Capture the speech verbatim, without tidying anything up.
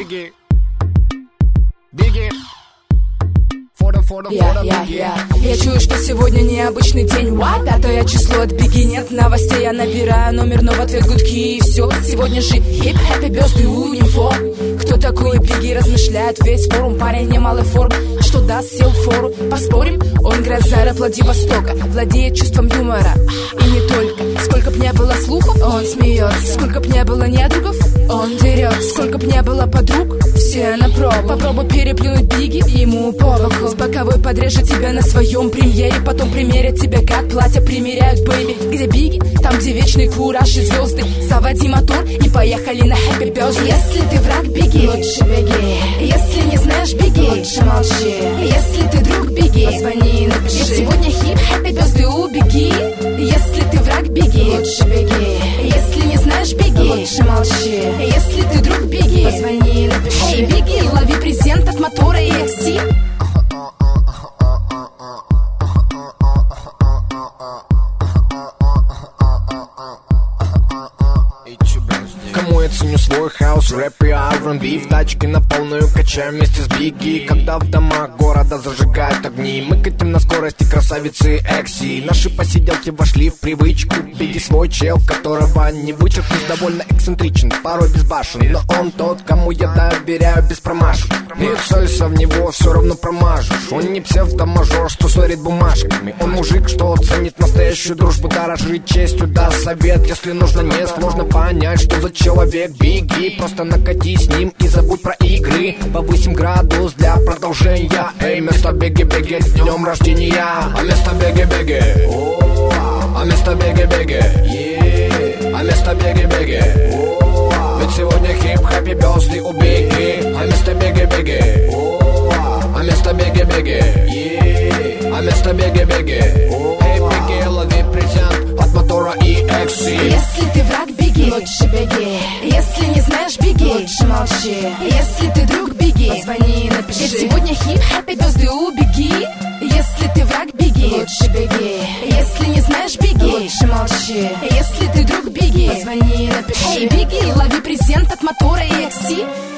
Biggie, Biggie. Я, я, я, я чую, что сегодня необычный день. What? Пятое число от Бигги, нет новостей. Я набираю номер, но в ответ гудки. И все, сегодня же hip, happy birthday, униформ. Кто такой Бигги, размышляет весь форум. Парень немалой форм, что даст сил фору. Поспорим, он гроза Владивостока. Владеет чувством юмора, и не только. Сколько б не было слухов, он смеется. Сколько б не было недругов, он дерется. Сколько б не было подруг, все на пробу. Попробуй переплюнуть Бигги, ему по боку. Боковой подрежет тебя на своем премьере, потом примерят тебя, как платье примеряют, бэйби. Где Бигги? Там, где вечный кураж и звезды. Заводи мотор и поехали на happy birthday. Если ты враг Бигги, лучше беги. Если не знаешь Бигги, лучше молчи. Если ты друг Бигги, позвони и напиши. Ведь сегодня хип, happy birthday у Бигги. Если ты враг Бигги, лучше беги. Если не знаешь Бигги, лучше молчи. Если ты друг Бигги, позвони и напиши. Эй, Бигги, лови презент от мотора и экси. Кому я ценю свой хаус, рэп и ар энд би. В тачке на полную качаем вместе с Бигги. Когда в домах города зажигают огни, мы катим на скорости красавицы Экси. Наши посиделки вошли в привычку. Бигги свой чел, которого не вычеркнешь. Довольно эксцентричен, порой безбашен, но он тот, кому я доверяю без промашек. И целься в него, все равно промажешь. Он не псевдомажор, что ссорит бумажками. Он мужик, что ценит настоящую дружбу, дорожит честью, даст совет. Если нужно, несложно понять, что за человек Бигги. Просто накати с ним и забудь про игры. Повысим градус для продолжения. Эй, место Бигги, Бигги, с днем рождения. А место Бигги, Бигги, а место Бигги, Бигги, а место Бигги, Бигги. Ведь сегодня хип, happy birthday у Бигги. А место Бигги, Бигги, а место Бигги, Бигги, а место Бигги, Бигги. Эй, Бигги, лови презент от мотора и экси. Если ты враг Бигги, лучше беги. Если не знаешь Бигги, лучше молчи. Если ты друг Бигги, позвони и напиши. Ведь сегодня хип, happy birthday у Бигги. Если ты враг Бигги, лучше беги. Если не знаешь Бигги, лучше молчи. Если ты друг Бигги, позвони и напиши. Эй, Бигги, лови презент от мотора и экси.